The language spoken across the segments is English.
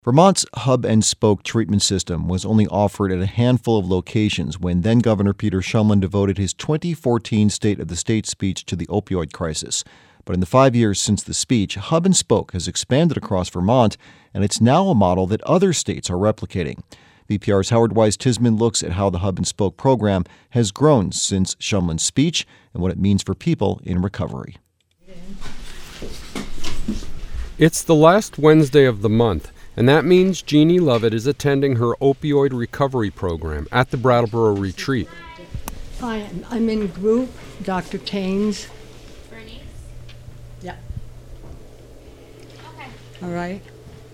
Vermont's hub-and-spoke treatment system was only offered at a handful of locations when then-Governor Peter Shumlin devoted his 2014 State of the State speech to the opioid crisis. But in the 5 years since the speech, Hub and Spoke has expanded across Vermont, and it's now a model that other states are replicating. VPR's Howard Wise-Tisman looks at how the Hub and Spoke program has grown since Shumlin's speech and what it means for people in recovery. It's the last Wednesday of the month, and that means Jeannie Lovett is attending her opioid recovery program at the Brattleboro Retreat. Hi, I'm in group, Dr. Taines. Bernice? Yeah. Okay. All right?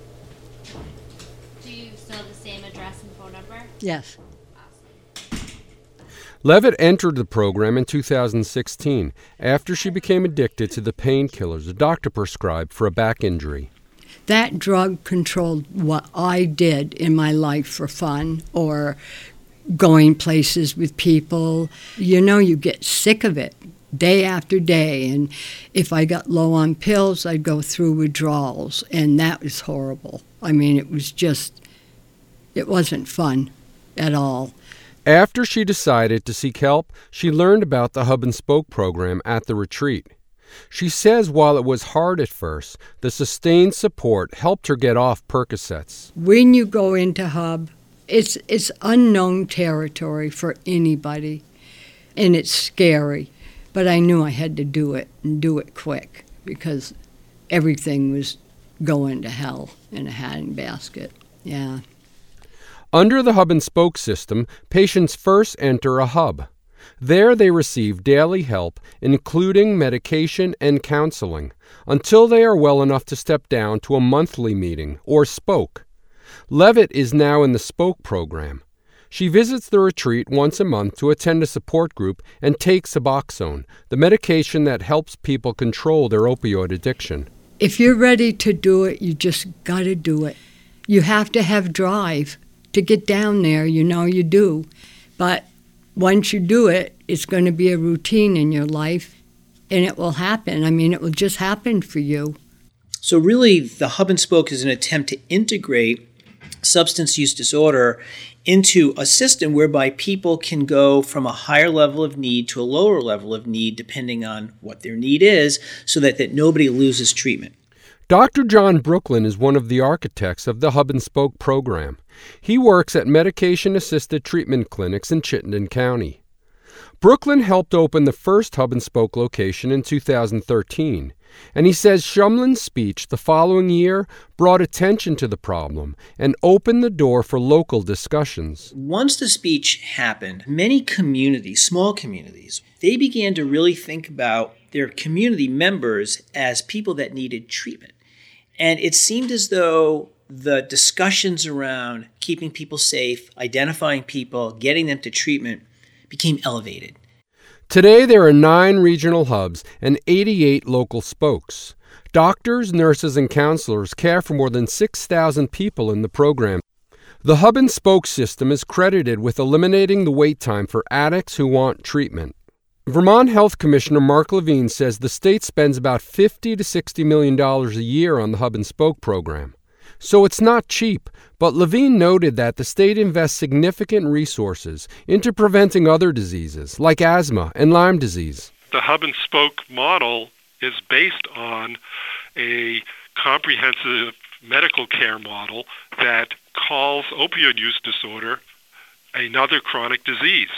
Do you still have the same address and phone number? Yes. Awesome. Levitt entered the program in 2016 after she became addicted to the painkillers a doctor prescribed for a back injury. That drug controlled what I did in my life for fun or going places with people. You know, you get sick of it day after day. And if I got low on pills, I'd go through withdrawals. And that was horrible. I mean, it wasn't fun at all. After she decided to seek help, she learned about the Hub and Spoke program at the retreat. She says while it was hard at first, the sustained support helped her get off Percocets. When you go into Hub, it's unknown territory for anybody, and it's scary. But I knew I had to do it, and do it quick, because everything was going to hell in a handbasket. Yeah. Under the Hub and Spoke system, patients first enter a hub. There they receive daily help, including medication and counseling, until they are well enough to step down to a monthly meeting, or Spoke. Levitt is now in the Spoke program. She visits the retreat once a month to attend a support group and take Suboxone, the medication that helps people control their opioid addiction. If you're ready to do it, you just got to do it. You have to have drive to get down there, you know you do. But once you do it, it's going to be a routine in your life, and it will happen. I mean, it will just happen for you. So really, the Hub and Spoke is an attempt to integrate substance use disorder into a system whereby people can go from a higher level of need to a lower level of need, depending on what their need is, so that nobody loses treatment. Dr. John Brooklyn is one of the architects of the Hub and Spoke program. He works at medication-assisted treatment clinics in Chittenden County. Brooklyn helped open the first Hub and Spoke location in 2013, and he says Shumlin's speech the following year brought attention to the problem and opened the door for local discussions. Once the speech happened, many communities, small communities, they began to really think about their community members as people that needed treatment. And it seemed as though the discussions around keeping people safe, identifying people, getting them to treatment became elevated. Today there are 9 regional hubs and 88 local spokes. Doctors, nurses, and counselors care for more than 6,000 people in the program. The Hub and Spoke system is credited with eliminating the wait time for addicts who want treatment. Vermont Health Commissioner Mark Levine says the state spends about $50 to $60 million a year on the Hub and Spoke program. So it's not cheap, but Levine noted that the state invests significant resources into preventing other diseases like asthma and Lyme disease. The Hub and Spoke model is based on a comprehensive medical care model that calls opioid use disorder another chronic disease.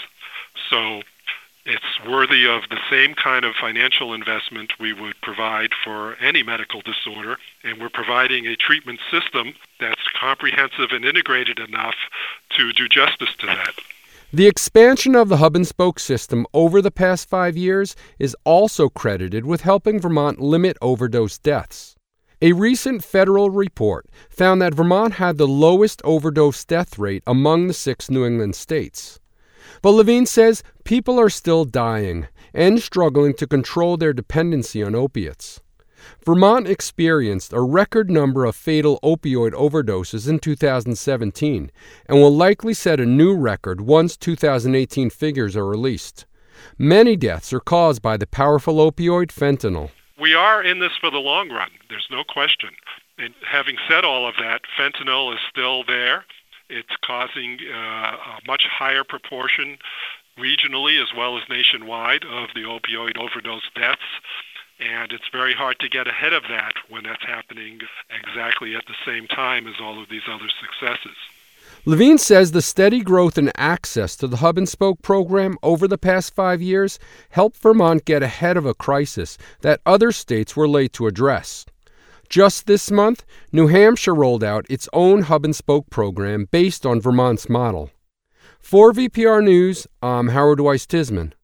So it's worthy of the same kind of financial investment we would provide for any medical disorder, and we're providing a treatment system that's comprehensive and integrated enough to do justice to that. The expansion of the Hub and Spoke system over the past 5 years is also credited with helping Vermont limit overdose deaths. A recent federal report found that Vermont had the lowest overdose death rate among the 6 New England states. But Levine says people are still dying and struggling to control their dependency on opiates. Vermont experienced a record number of fatal opioid overdoses in 2017 and will likely set a new record once 2018 figures are released. Many deaths are caused by the powerful opioid fentanyl. We are in this for the long run. There's no question. And having said all of that, fentanyl is still there. It's causing a much higher proportion regionally as well as nationwide of the opioid overdose deaths. And it's very hard to get ahead of that when that's happening exactly at the same time as all of these other successes. Levine says the steady growth in access to the Hub and Spoke program over the past 5 years helped Vermont get ahead of a crisis that other states were late to address. Just this month, New Hampshire rolled out its own Hub and Spoke program based on Vermont's model. For VPR News, I'm Howard Weiss-Tisman.